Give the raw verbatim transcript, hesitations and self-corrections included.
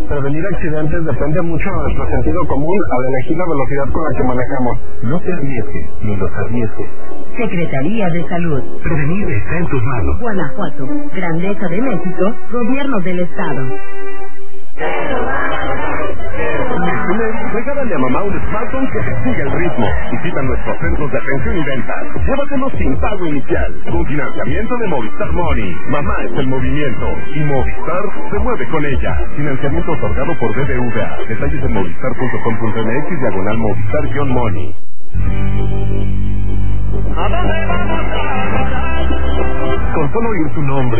Prevenir accidentes depende mucho de nuestro sentido común al elegir la velocidad con la que manejamos. No te arriesgues, ni los arriesgues. Secretaría de Salud. Prevenir está en tus manos. Guanajuato, Grandeza de México, Gobierno del Estado. Este mes, regálale a mamá un smartphone que te siga el ritmo. Visita nuestros centros de atención y ventas. Llévatelo sin pago inicial, con financiamiento de Movistar Money. Mamá es el movimiento y Movistar se mueve con ella. Financiamiento otorgado por B B V A. Detalles en movistar punto com punto m x diagonal Movistar-Money. ¿A dónde vamos a parar? Con solo oír tu nombre